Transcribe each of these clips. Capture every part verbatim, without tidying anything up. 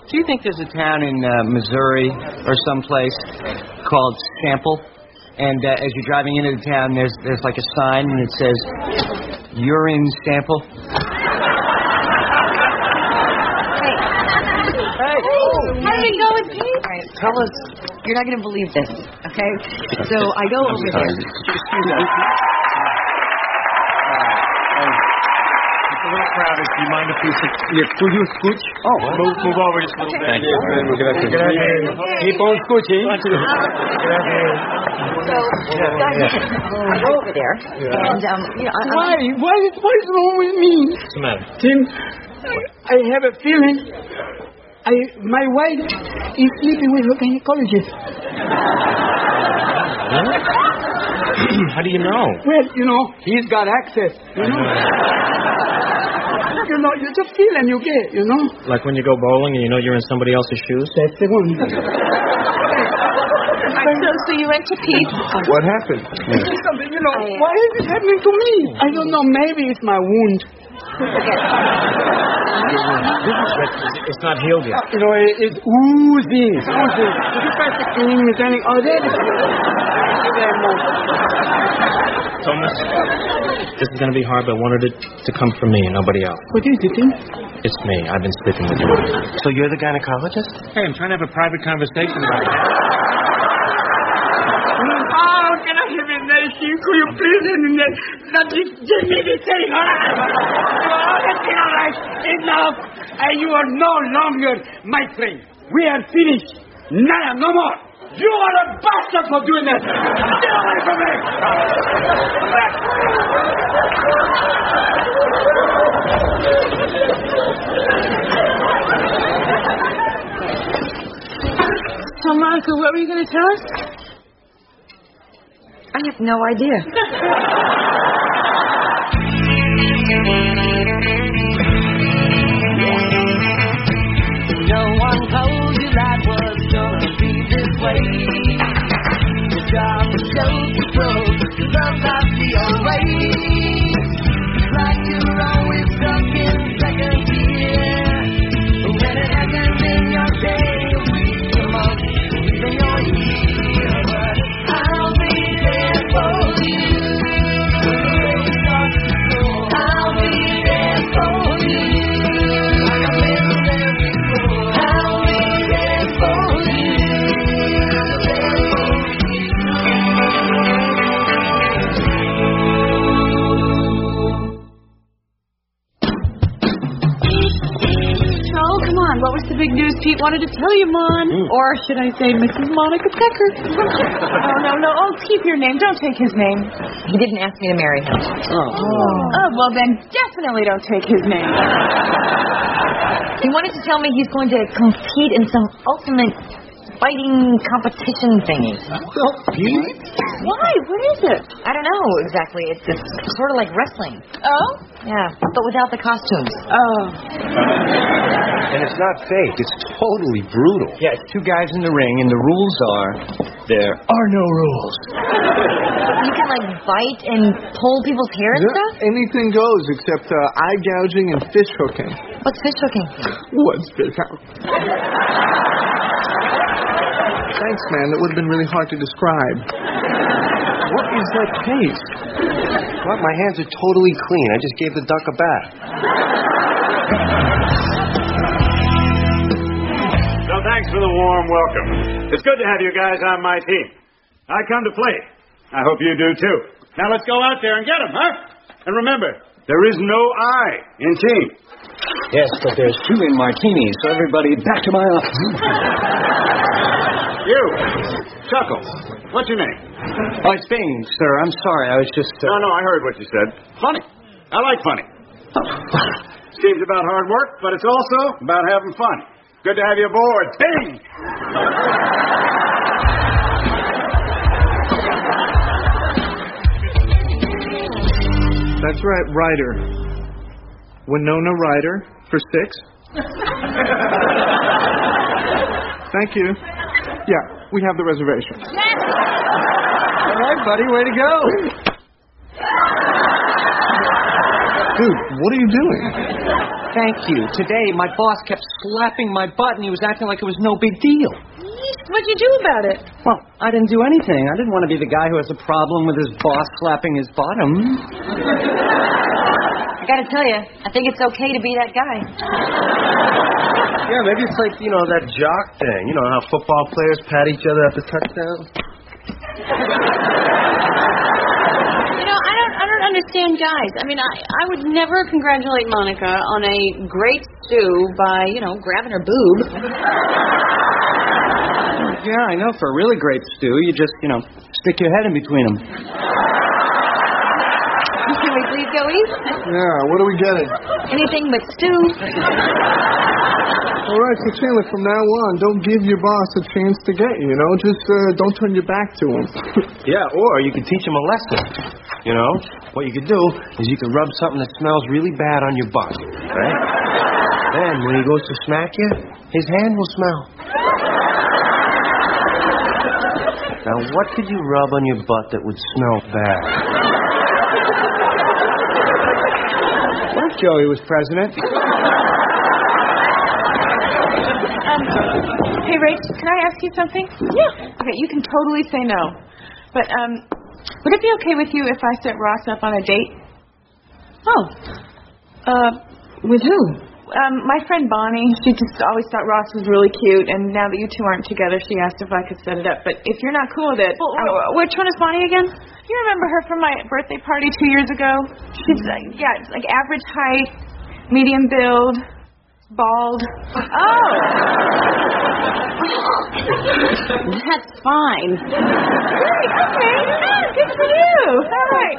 do you think there's a town in uh, Missouri or someplace called Sample? And uh, as you're driving into the town, there's there's like a sign and it says, urine sample. Hey. Hey, how did it go with Pete? Right. Tell us. You're not going to believe this, okay? So I go over there. Excuse me. It's a little crowded. Do you mind if we... Yeah, could you scooch? Oh. Move, move over just a little bit. Thank you. Keep on scooching. So, guys, I go over there, and, um, you know... I, why? Why is, what is wrong with me? What's the matter? Tim, I have a feeling I, my wife is sleeping with her gynecologist. How do you know? Well, you know, he's got access, you know. You know, you just feel and you get, you know. Like when you go bowling and you know you're in somebody else's shoes? That's the one. So, so you went to Pete. What happened? Something, you know, I, why is it happening to me? I don't know. Maybe it's my wound. It's not healed yet. You know, it, it's oozing. It's oozing. Did you pass the cleaning mechanic? Oh, there it is. Thank you very much. Thomas, this is going to be hard, but I wanted it to come from me and nobody else. What is it, Tim? It's me. I've been sleeping with you. So you're the gynecologist? Hey, I'm trying to have a private conversation about it. Oh, can I have a nation? Could you please let me give me the thing, all right? Oh, that's all right. Enough. And you are no longer my friend. We are finished. Nada, no more. You are a bastard for doing that. Get away from me. So, Monica, what were you going to tell us? I have no idea. No one told you that was gonna be this way. The job was so to love not the way. Like you're always stuck in second gear. When it happens in your day, a week, a month, even your year. But I'll be there for you. I'll be there for you. Like I've been there before. I'll be there for you. So, come on. What was the big news Pete wanted to tell you, Mon? Mm. Or should I say Missus Monica Becker? Oh, no, no. Oh, keep your name. Don't take his name. He didn't ask me to marry him. Oh. Oh, well, then definitely don't take his name. He wanted to tell me he's going to compete in some ultimate fighting competition thingy. Pete? Why? What is it? I don't know exactly. It's, it's sort of like wrestling. Oh? Yeah, but without the costumes. Oh. And it's not fake. It's totally brutal. Yeah, it's two guys in the ring, and the rules are, there are no rules. You can, like, bite and pull people's hair and Yeah, stuff? anything goes except uh, eye gouging and fish hooking. What's fish hooking? What's fish hooking? Thanks, man. That would have been really hard to describe. What is that taste? What? My hands are totally clean. I just gave the duck a bath. So thanks for the warm welcome. It's good to have you guys on my team. I come to play. I hope you do too. Now let's go out there and get them, huh? And remember, there is no I in team. Yes, but there's two in martinis, so everybody back to my office. You, Chuckles. What's your name? Oh, it's Bing, sir. I'm sorry. I was just... Uh... No, no, I heard what you said. Funny. I like funny. Seems about hard work, but it's also about having fun. Good to have you aboard. Bing! That's right, Ryder. Winona Ryder for six. Thank you. Yeah, we have the reservation. All right, buddy. Way to go. Dude, what are you doing? Thank you. Today, my boss kept slapping my butt, and he was acting like it was no big deal. What'd you do about it? Well, I didn't do anything. I didn't want to be the guy who has a problem with his boss slapping his bottom. I gotta tell you, I think it's okay to be that guy. Yeah, maybe it's like, you know, that jock thing. You know how football players pat each other at the touchdown? You know, I don't, I don't understand guys. I mean, I, I would never congratulate Monica on a great stew by, you know, grabbing her boob. Yeah, I know. For a really great stew, you just, you know, stick your head in between them. Can we please go eat? Yeah, what are we getting? Anything but stew. All right, so Chandler, from now on, don't give your boss a chance to get you, you know? Just uh, don't turn your back to him. Yeah, or you could teach him a lesson, you know? What you could do is you could rub something that smells really bad on your butt, right? Then, when he goes to smack you, his hand will smell. Now, what could you rub on your butt that would smell bad? What if Joey was president? Um, hey, Rach, can I ask you something? Yeah. Okay, you can totally say no. But, um, would it be okay with you if I set Ross up on a date? Oh. Uh, with who? Um, my friend Bonnie, she just always thought Ross was really cute, and now that you two aren't together, she asked if I could set it up. But if you're not cool with it... Well, um, which one is Bonnie again? You remember her from my birthday party two years ago? She's, uh, yeah, like average height, medium build, bald. Oh! That's fine. Great, okay. Yeah, good for you. All right.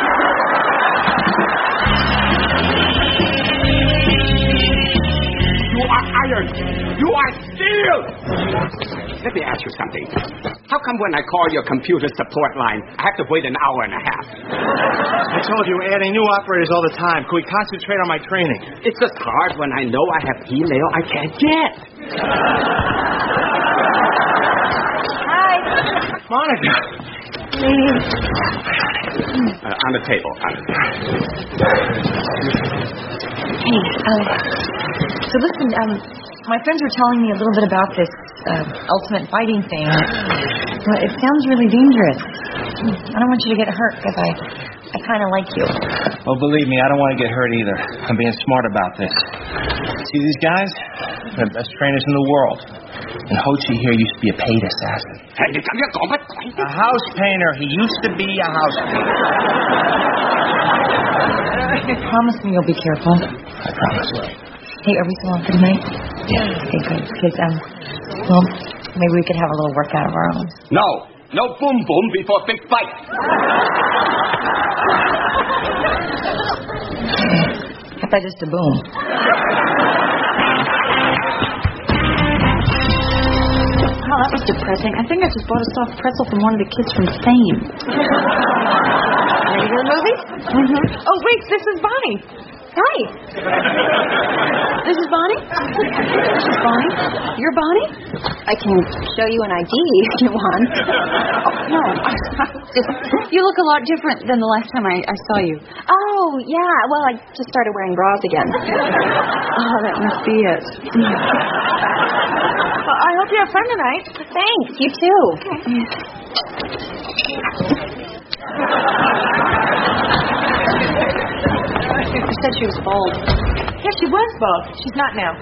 You are iron. You are steel. Let me ask you something. How come when I call your computer support line, I have to wait an hour and a half? I told you, we're adding new operators all the time. Could we concentrate on my training? It's just hard when I know I have email I can't get. Hi. Monica. Uh, on the table. On the table. Hey, um, so listen, um, my friends were telling me a little bit about this uh, ultimate fighting thing. Well, it sounds really dangerous. I don't want you to get hurt because I, I kind of like you. Well, believe me, I don't want to get hurt either. I'm being smart about this. See these guys? They're the best trainers in the world. And Ho Chi here used to be a paid assassin. A house painter. He used to be a house painter. Promise me you'll be careful. I promise. Hey, are we still on for tonight? Yeah. Okay, good. Because, um, well, maybe we could have a little workout of our own. No. No boom boom before big fight. I thought just a boom. Oh, that was depressing. I think I just bought a soft pretzel from one of the kids from Fame. Ready to go to the movies? Mm-hmm. Oh, wait, this is Bonnie. Hi. This is Bonnie? This is Bonnie. You're Bonnie? I can show you an I D if you want. Oh, no. Just, you look a lot different than the last time I, I saw you. Oh, yeah. Well, I just started wearing bras again. Oh, that must be it. Well, I hope you have fun tonight. Thanks. You too. You said she was bald. Yeah, she was bald. She's not now.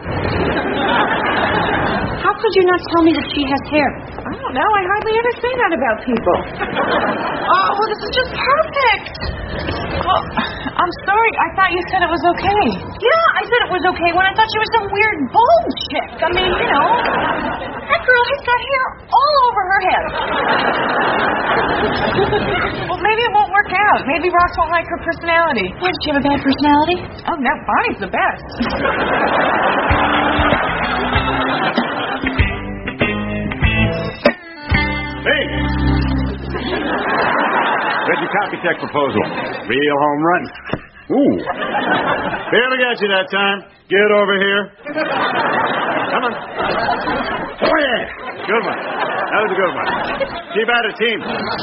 How could you not tell me that she has hair? I don't know. I hardly ever say that about people. Oh, well, this is just perfect. Well, I'm sorry. I thought you said it was okay. Yeah, I said it was okay when I thought she was some weird bald chick. I mean, you know, that girl has got hair all over her head. Well, maybe it won't work out. Maybe Ross won't like her personality. Why, does she have a bad personality? Oh, no, Bonnie's the best. Hey! There's your copy check proposal. Real home run. Ooh. Barely got you that time. Get over here. Come on. Oh, yeah. Good one. That was a good one. Keep at it, team.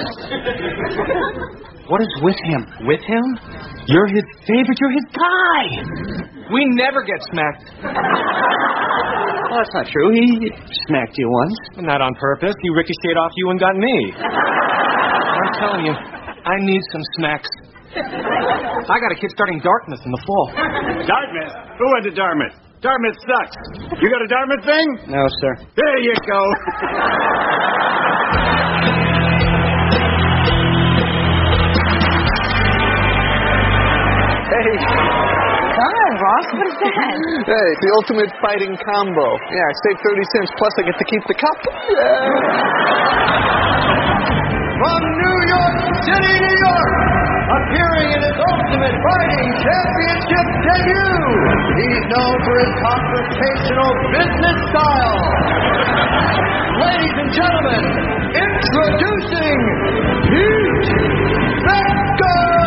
What is with him? With him? You're his favorite. You're his guy. We never get smacked. Well, that's not true. He smacked you once. Not on purpose. He ricocheted off you and got me. I'm telling you, I need some smacks. I got a kid starting Dartmouth in the fall. Dartmouth? Who went to Dartmouth? Dartmouth sucks. You got a Dartmouth thing? No, sir. There you go. Hey. God, Ross, what is that? Hey, it's the ultimate fighting combo. Yeah, I save thirty cents, plus I get to keep the cup. Yeah. From New York City, New York, appearing in his Ultimate Fighting Championship debut, he's known for his confrontational business style. Ladies and gentlemen, introducing Pete Becker!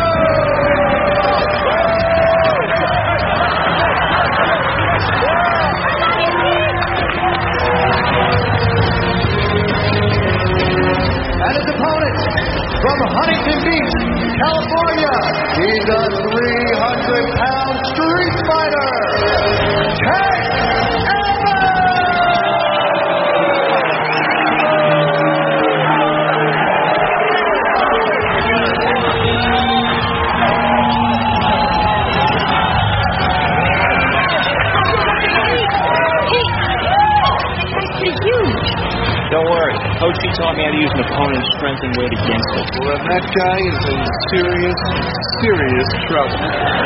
And his opponent, from Huntington Beach, California, he's a three hundred pound street fighter, Tank Don't worry. Coach G taught me how to use an opponent's strength and weight against it. Well, then that guy is in serious, serious trouble.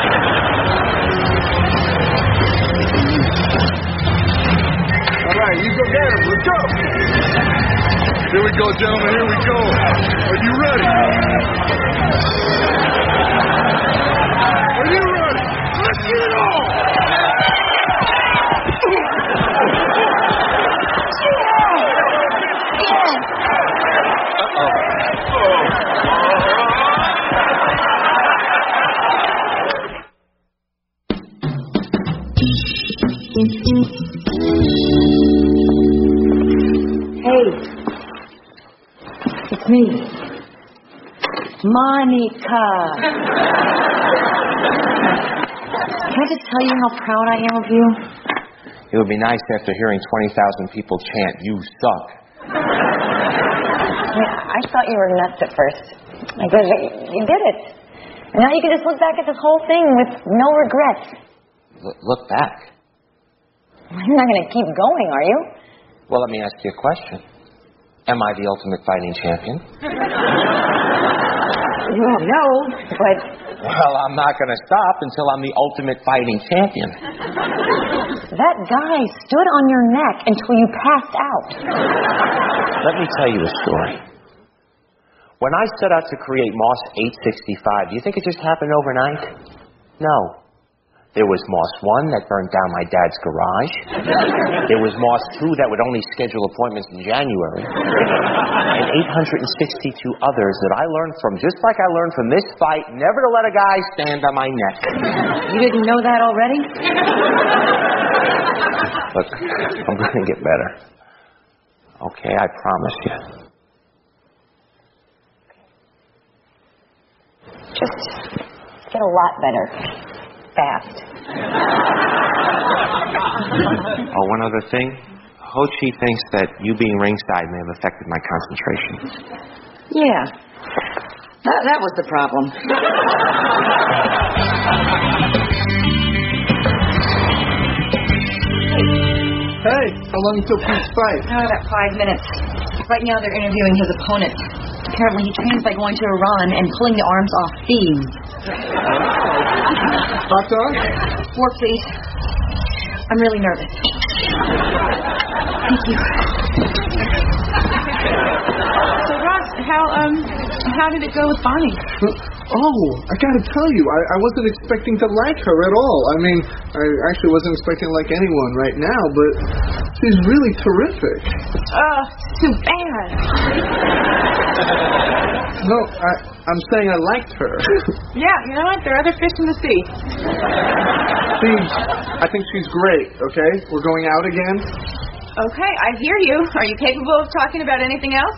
All right, you go get him. Let's go. Here we go, gentlemen. Here we go. Are you ready? Are you ready? Let's get it on. Hey, it's me, Monica. Can I just tell you how proud I am of you? It would be nice after hearing twenty thousand people chant, "You suck." I thought you were nuts at first. I guess you did it. And now you can just look back at this whole thing with no regrets. L- look back. You're not going to keep going, are you? Well, let me ask you a question. Am I the Ultimate Fighting Champion? Well, no, but... Well, I'm not going to stop until I'm the Ultimate Fighting Champion. That guy stood on your neck until you passed out. Let me tell you a story. When I set out to create Moss eight sixty-five, do you think it just happened overnight? No. There was Moss one that burned down my dad's garage. There was Moss two that would only schedule appointments in January. And eight hundred sixty-two others that I learned from, just like I learned from this fight, never to let a guy stand on my neck. You didn't know that already? Look, I'm going to get better. Okay, I promise you. Just get a lot better. Fast. Oh, one other thing. Ho Chi thinks that you being ringside may have affected my concentration. Yeah. That, that was the problem. Hey, how long until Pete's fight? Oh, about five minutes. Right now they're interviewing his opponent. Apparently he trains by going to Iran and pulling the arms off thieves. Hot dog? More, please. I'm really nervous. Thank you. So, Ross, how um, how did it go with Bonnie? Oh, I gotta tell you, I, I wasn't expecting to like her at all. I mean, I actually wasn't expecting to like anyone right now, but she's really terrific. Oh, too bad. No, I, I'm saying I liked her. Yeah, you know what? There are other fish in the sea. See, I think she's great, okay? We're going out again? Okay, I hear you. Are you capable of talking about anything else?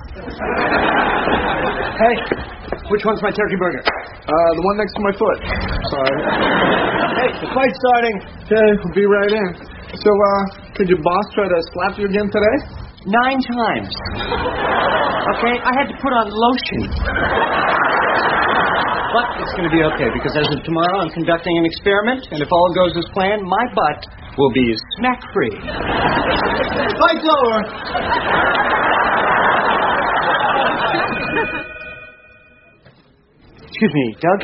Hey, which one's my turkey burger? Uh, the one next to my foot. Sorry. Hey, the fight's starting. Okay, we'll be right in. So, uh, could your boss try to slap you again today? Nine times. Okay, I had to put on lotion. But it's going to be okay, because as of tomorrow, I'm conducting an experiment, and if all goes as planned, my butt will be smack-free. Fight's over. Excuse me, Doug?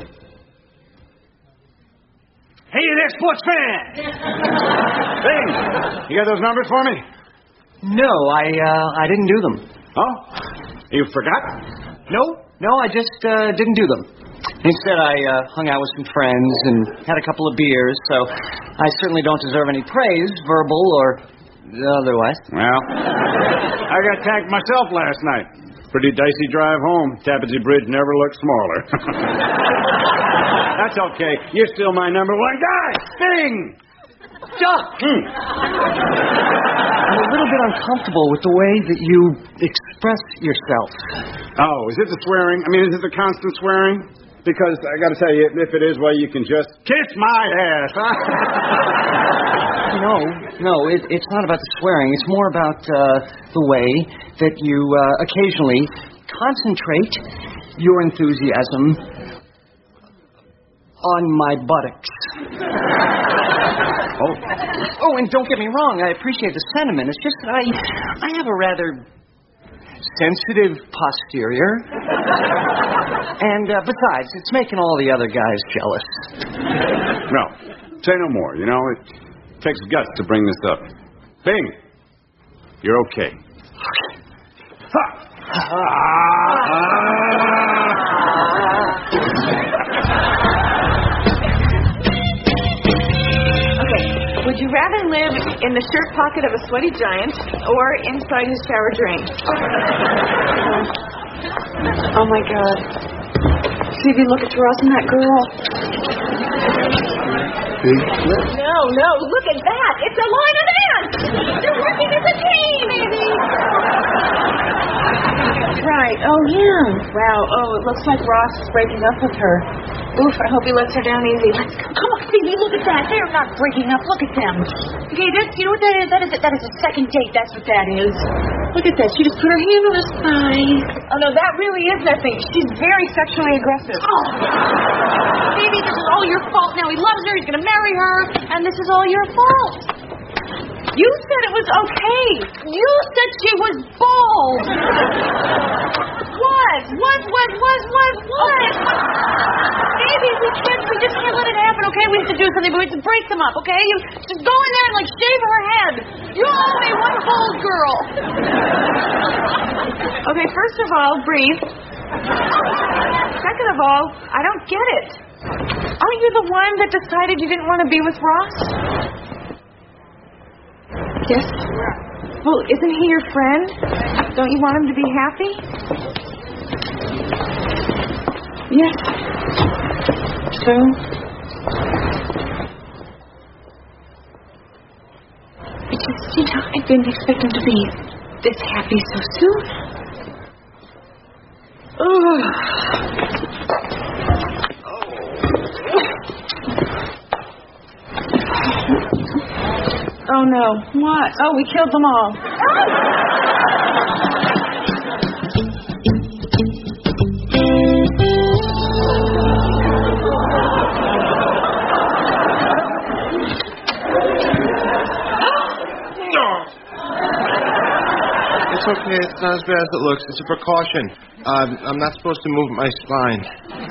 Hey there, sports fan! Bing, you got those numbers for me? No, I, uh, I didn't do them. Oh? You forgot? No, no, I just, uh, didn't do them. Instead, I, uh, hung out with some friends and had a couple of beers, so I certainly don't deserve any praise, verbal or otherwise. Well, I got tanked myself last night. Pretty dicey drive home. Tappan Zee Bridge never looked smaller. That's okay. You're still my number one guy. Bing! Doug! Hmm. I'm a little bit uncomfortable with the way that you express yourself. Oh, is it the swearing? I mean, is it the constant swearing? Because I got to tell you, if it is, well, you can just kiss my ass. No, no, it, it's not about the swearing. It's more about uh, the way that you uh, occasionally concentrate your enthusiasm on my buttocks. Oh. Oh, and don't get me wrong, I appreciate the sentiment. It's just that I, I have a rather sensitive posterior. And uh, besides, it's making all the other guys jealous. No, say no more, you know. It takes guts to bring this up. Bing, you're okay. Would you rather live in the shirt pocket of a sweaty giant or inside his shower drain? Oh, my God. See if you look at Ross and that girl. No, no, look at that. It's a line of ants. They're working as a team, baby. Right. Oh, yeah. Wow. Oh, it looks like Ross is breaking up with her. Oof, I hope he lets her down easy. Let's go. Come on, Phoebe, look at that. They're not breaking up. Look at them. Okay, that's, you know what that is? That is a, that is a second date. That's what that is. Look at that. She just put her hand on his thigh. Oh, no, that really is nothing. She's very sexually aggressive. Oh. Phoebe, this is all your fault now. He loves her. He's going to marry her. And this is all your fault. You said it was okay. You said she was bald. What? What? What? What? What? What? Baby, we can't. We just can't let it happen. Okay, we have to do something, but we have to break them up. Okay, you just go in there and like shave her head. You're only one bald girl. Okay, first of all, breathe. Second of all, I don't get it. Aren't you the one that decided you didn't want to be with Ross? Yes. Well, isn't he your friend? Don't you want him to be happy? Yes. So? It's just, you know, I didn't expect him to be this happy so soon. Ugh. Oh, no. What? Oh, we killed them all. It's okay. It's not as bad as it looks. It's a precaution. Um, I'm not supposed to move my spine.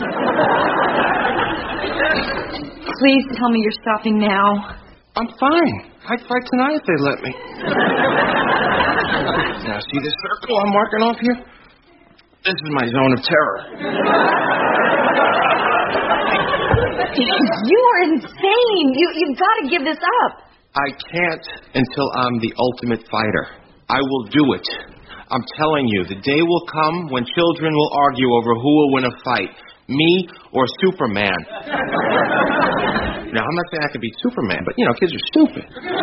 Please tell me you're stopping now. I'm fine. I'd fight tonight if they let me. Now, see this circle I'm marking off here? This is my zone of terror. You are insane. You, you've got to give this up. I can't until I'm the ultimate fighter. I will do it. I'm telling you, the day will come when children will argue over who will win a fight, me or Superman. Now, I'm not saying I could beat Superman, but, you know, kids are stupid.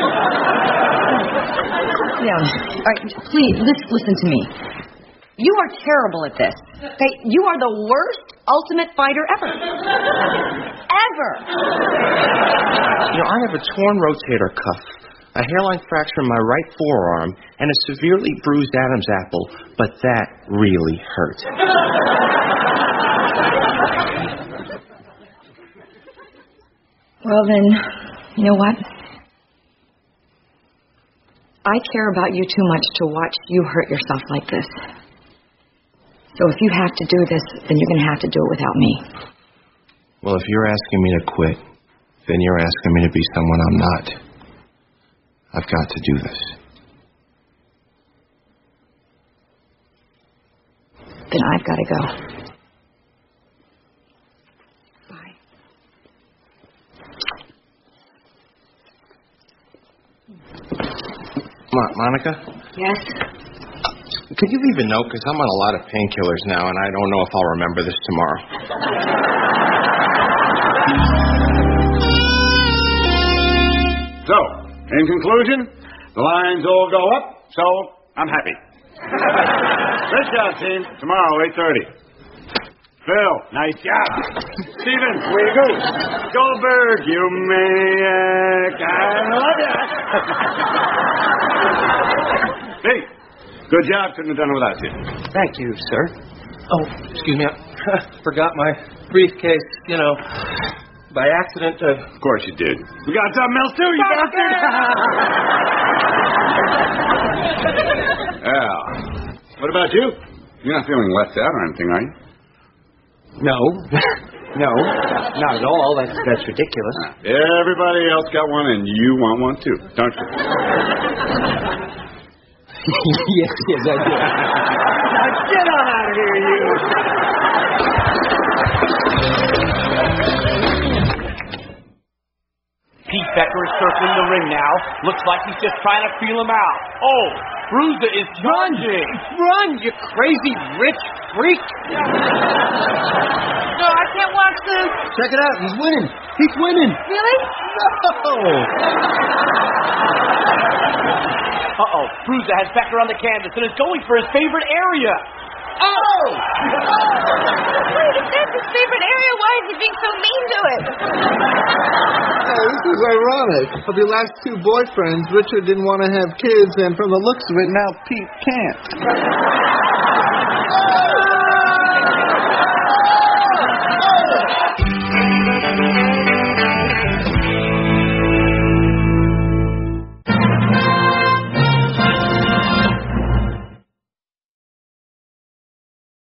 Yeah. All right, please, listen, listen to me. You are terrible at this. Okay? You are the worst ultimate fighter ever. Ever. You know, I have a torn rotator cuff, a hairline fracture in my right forearm, and a severely bruised Adam's apple, but that really hurt. Well, then, you know what? I care about you too much to watch you hurt yourself like this. So if you have to do this, then you're going to have to do it without me. Well, if you're asking me to quit, then you're asking me to be someone I'm not. I've got to do this. Then I've got to go. Bye. Mo- Monica? Yes? Could you leave a note? Because I'm on a lot of painkillers now, and I don't know if I'll remember this tomorrow. So, in conclusion, the lines all go up, so I'm happy. Good job, team. Tomorrow, eight thirty. Phil, nice job. Steven, way to go. Goldberg, you maniac. I love you. Hey, good job. Couldn't have done it without you. Thank you, sir. Oh, excuse me. I forgot my briefcase, you know, by accident. Uh... Of course you did. We got something else, too, you bastard. Yeah. What about you? You're not feeling left out or anything, are you? No. No, not at all. That's, that's ridiculous. Everybody else got one, and you want one, too, don't you? Yes, yes, I do. Now get on out of here, you. Pete Becker is circling the ring now. Looks like he's just trying to feel him out. Oh, Bruiser is charging. Run, you crazy rich freak. No, I can't watch this. Check it out. He's winning. He's winning. Really? No. Uh-oh. Bruiser has Becker on the canvas and is going for his favorite area. Oh! Wait, if that's his favorite area, why is he being so mean to it? Hey, this is ironic. Of your last two boyfriends, Richard didn't want to have kids, and from the looks of it, now Pete can't.